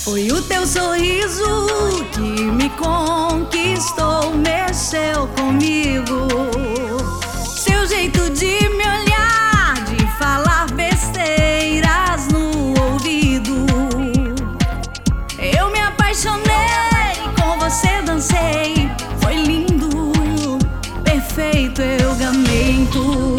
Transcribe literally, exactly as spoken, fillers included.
Foi o teu sorriso que me conquistou, mexeu comigo. Seu jeito de me olhar, de falar besteiras no ouvido. Eu me apaixonei, com você dancei. Foi lindo, perfeito, eu gamei em tudo.